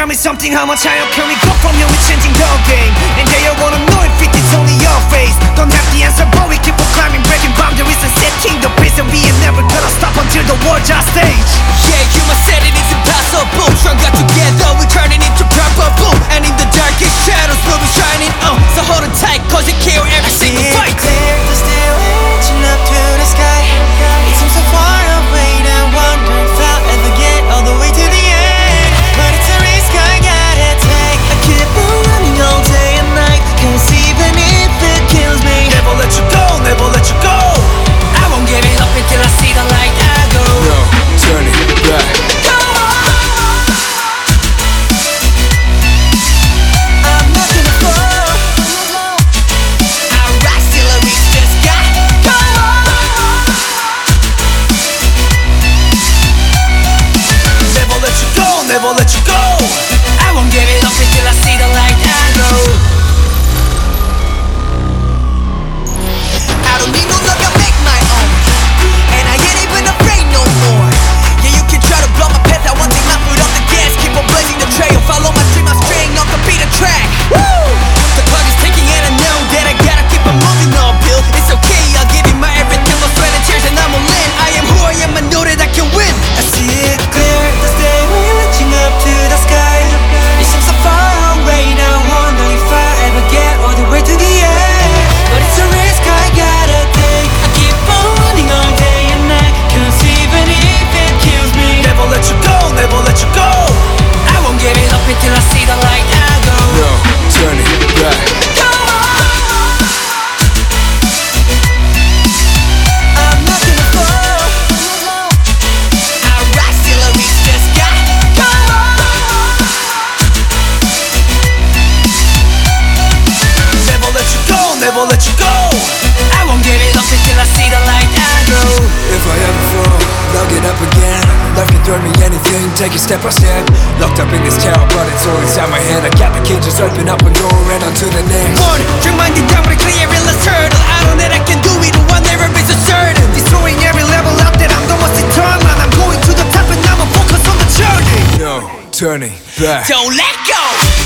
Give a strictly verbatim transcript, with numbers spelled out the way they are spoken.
tell me something, how much higher can we go from here? We're changing the game, and they all wanna know if it's only your face. Don't have the answer, but we keep on climbing, breaking boundaries and setting the pace. And we ain't never gonna stop until the world just stage. Yeah, you must said it is impossible. Stronger together, we turning into probable. And in the darkest shadows, we'll be shining. Uh, so hold it tight, cause it kill every single fight. Clear, the still reaching up to the sky. It seems so far away, now wonder if I'll ever get all the way to the end. But it's a risk I gotta take. I keep on running all day and night, cause even if it kills me, Never let you go, never let you go. I won't give it up until I see the light. I go. No turning back. I'm not gonna fall. I rise till I reach the sky. Go on. Never let you go, never let you go. I won't give it up until I see the light. I go. I don't need no luck, I make my own. And I ain't even afraid no more. Yeah, you can try to blow my path, I won't take my foot off the gas. Keep on blazing the trail, follow my dream, I'm straying off the beat of track. Woo! The clock is ticking and I know that I gotta keep on moving on, Bill. It's okay, I'll give you my everything, no sweat and tears, and I'm all in. I am who I am, I know that I can win. I see it clear, this day we're reaching up to the sky. It seems so far away, now wonder if I ever get all the way to the end. But it's a risk I gotta take. I keep on running all day and night, cause even if it kills me, Never let you go, never let you go. I won't give it up until I see the light. I go. No turning back. Go on. I'm not gonna fall. I rise till I reach the sky. Go on. Never let you go, never let you go. I won't give it up until I see the light. I go. If I ever fall, I'll get up again. Life can throw me anything, take it step by step. Locked up in this tower, but it's all inside my head. I got the cages open up and go right on to the next. One, drink my down with a clear and let's hurdle. I know that I can do it, one never is a certain. Destroying every level up that I'm the most eternal. I'm going to the top and I'm a focus on the journey. No turning back. Don't let go.